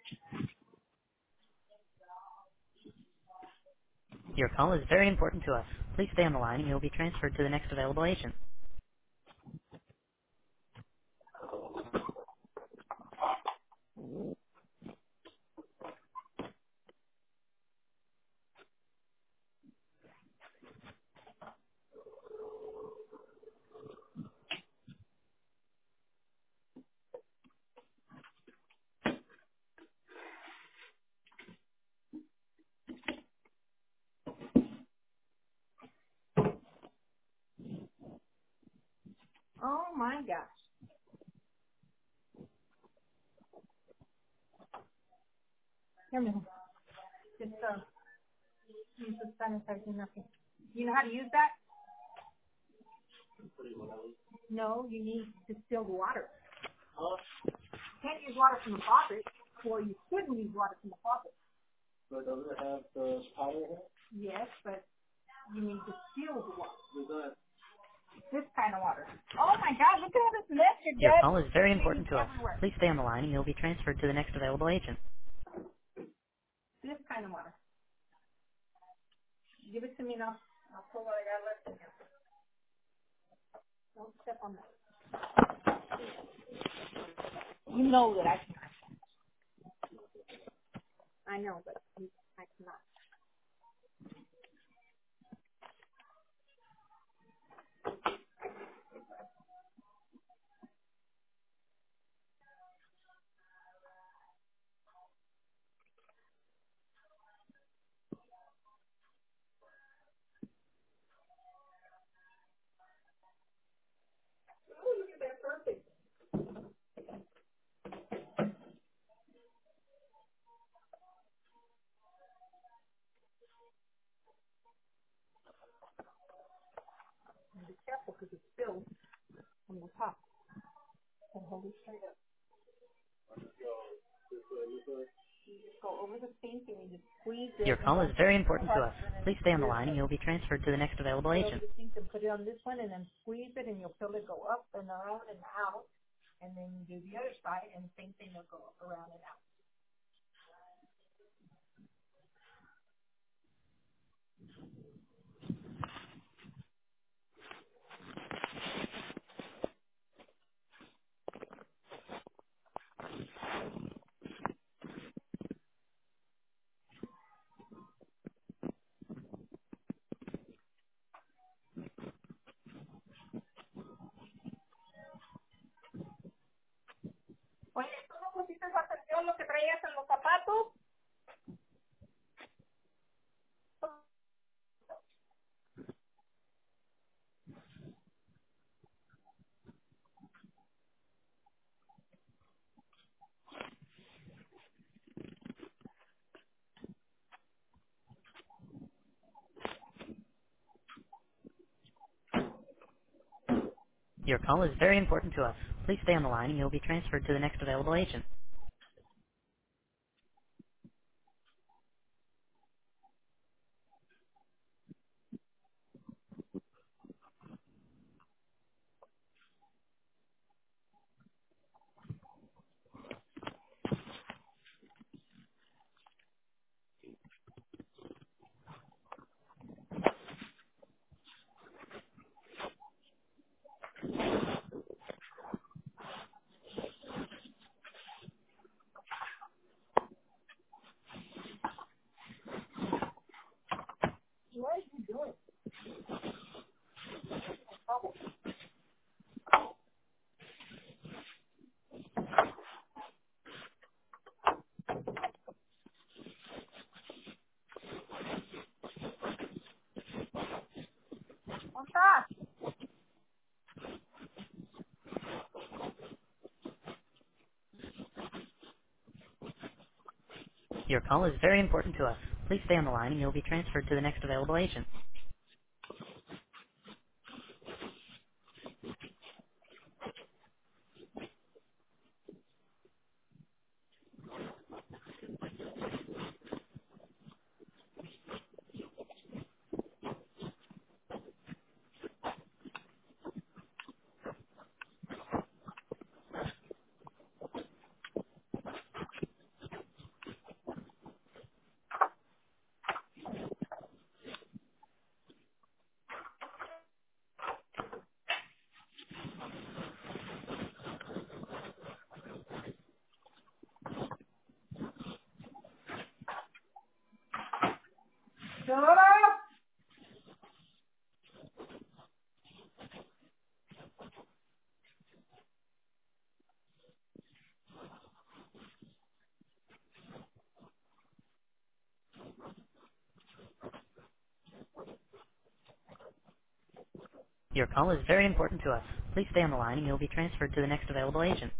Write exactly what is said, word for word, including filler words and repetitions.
Your call is very important to us. Please stay on the line and you will be transferred to the next available agent. Oh my gosh. Here, mijo. Just uh, use the sanitizer, nothing. You know how to use that? No, you need distilled water. You can't use water from the faucet, or you couldn't use water from the faucet. But does it have the powder here? Yes, but you need distilled water. This kind of water. Oh my God, look at all this mess you're Your dead. call is very Things important to us. everywhere. Please stay on the line and you will be transferred to the next available agent. This kind of water. Give it to me now. I'll pull what I got left in here. Don't step on that. You know that I can. I know, but I cannot. And be careful because it's spilled from the top. And hold it straight up. Just go over the sink and you just squeeze Your it and call is don't very important to crush us. it and then Please stay on the here's line and the you will be transferred to the next available put over agent. the sink and put it on this one and then squeeze it and you'll feel it go up and around and out. And then you do the other side and the same thing will go up around and out. Oye, ¿tú no pusiste atención lo que traías en los zapatos? Your call is very important to us. Please stay on the line and you will be transferred to the next available agent. What are you doing? What's that? Your call is very important to us. Please stay on the line and you will be transferred to the next available agent. Shut up! Your call is very important to us. Please stay on the line and you'll be transferred to the next available agent.